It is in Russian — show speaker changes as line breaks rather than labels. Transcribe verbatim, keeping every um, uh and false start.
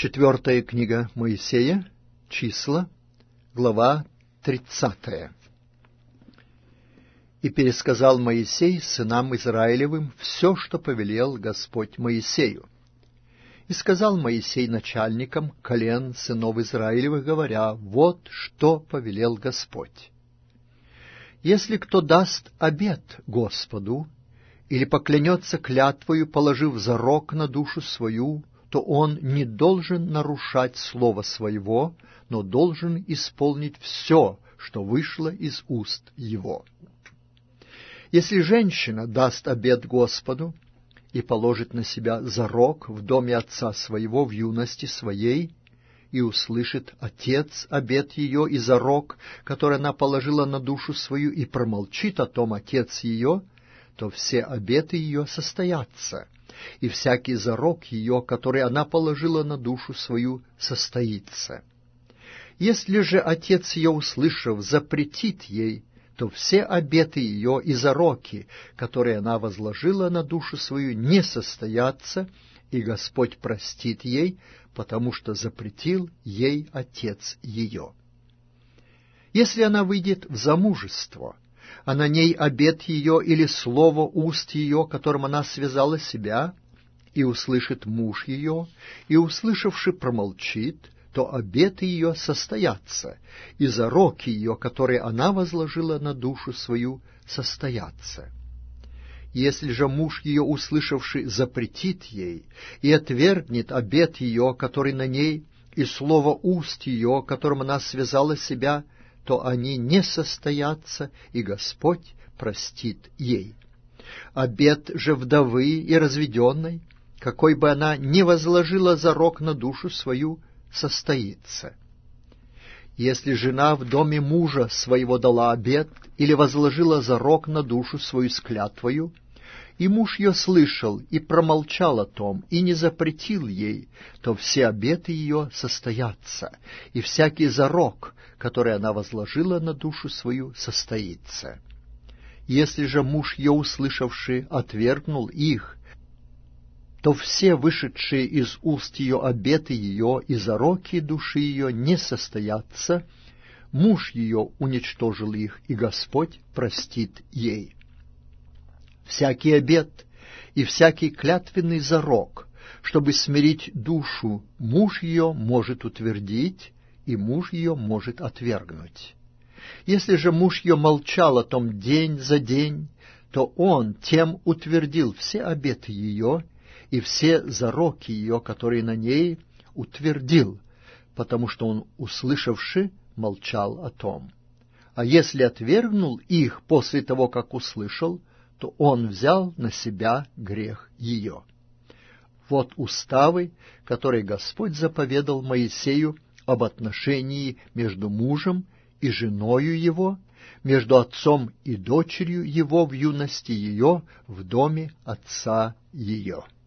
Четвертая книга Моисея, числа, глава тридцатая. «И пересказал Моисей сынам Израилевым все, что повелел Господь Моисею. И сказал Моисей начальникам колен сынов Израилевых, говоря: вот что повелел Господь. Если кто даст обет Господу, или поклянется клятвою, положив зарок на душу свою, то он не должен нарушать слова своего, но должен исполнить все, что вышло из уст его. Если женщина даст обет Господу и положит на себя зарок в доме отца своего в юности своей, и услышит отец обет ее и зарок, который она положила на душу свою, и промолчит о том отец ее, то все обеты ее состоятся, и всякий зарок ее, который она положила на душу свою, состоится. Если же отец ее, услышав, запретит ей, то все обеты ее и зароки, которые она возложила на душу свою, не состоятся, и Господь простит ей, потому что запретил ей отец ее. Если она выйдет в замужество, а на ней обет ее или слово уст ее, которым она связала себя, и услышит муж ее, и, услышавши, промолчит, то обеты ее состоятся, и зароки ее, которые она возложила на душу свою, состоятся. Если же муж ее, услышавший, запретит ей, и отвергнет обет ее, который на ней, и слово уст ее, которым она связала себя, то они не состоятся, и Господь простит ей. Обет же вдовы и разведенной, какой бы она ни возложила зарок на душу свою, состоится. Если жена в доме мужа своего дала обет или возложила зарок на душу свою с клятвою, и муж ее слышал и промолчал о том, и не запретил ей, то все обеты ее состоятся, и всякий зарок, который она возложила на душу свою, состоится. Если же муж ее, услышавший, отвергнул их, то все вышедшие из уст ее обеты ее и зароки души ее не состоятся, муж ее уничтожил их, и Господь простит ей. Всякий обет и всякий клятвенный зарок, чтобы смирить душу, муж ее может утвердить, и муж ее может отвергнуть. Если же муж ее молчал о том день за день, то он тем утвердил все обеты ее и все зароки ее, которые на ней, утвердил, потому что он, услышавши, молчал о том. А если отвергнул их после того, как услышал, то он взял на себя грех ее. Вот уставы, которые Господь заповедал Моисею об отношении между мужем и женою его, между отцом и дочерью его в юности ее в доме отца ее.